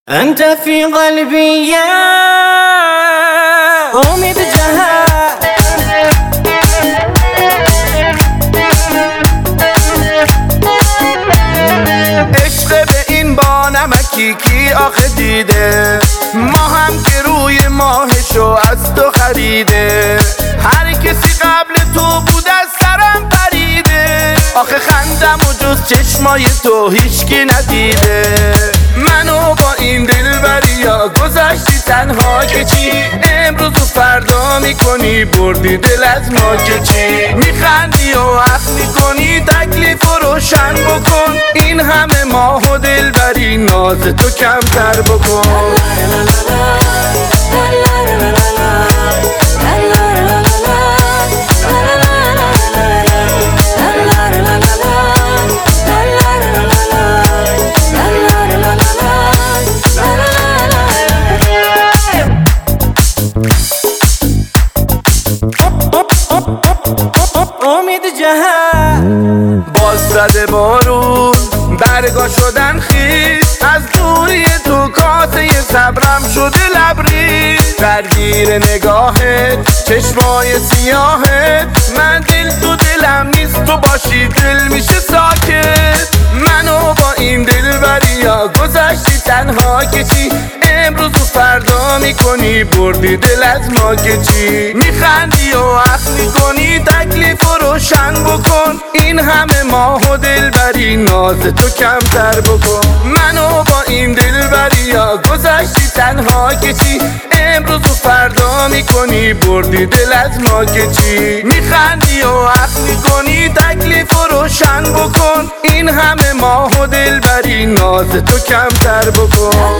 أنت في قلبي يا امید جهان. عشق به این بانمکی کی آخه دیده، ما هم که روی ماهشو از تو خریده. هر کسی قبل تو بود از سرم پریده، آخه خندم و جز چشمای تو هیچکی ندیده. منو با این دلبریا گذاشتی تنها که چی، امروز و فردا میکنی بردی دل از ما که چی. میخندی و عقل میکنی تکلیف و روشن بکن، این همه ماه و دلبری ناز تو کمتر بکن. امید جهان. باز زده بارون برگا شدن خیز، از دوری تو کاسه صبرم شده لبریز. درگیر نگاهت چشمای سیاهت، من دل تو دلم نیست تو باشی دل میشه ساکت. منو با این دلبریا گذاشتی تنها که چی، امروز و فردا میکنی بردی دل از ما که چی. میخندی و عقل میکنی تکلیف و روشن بکن، این همه ماه و دلبری ناز تو کمتر بکن. منو با این دلبریا گذاشتی تنها که چی، امروز و فردا میکنی بردی دل از ما که چی. میخندی و عقل میکنی تکلیف و روشن بکن، این همه ماه و دلبری ناز تو کمتر بکن.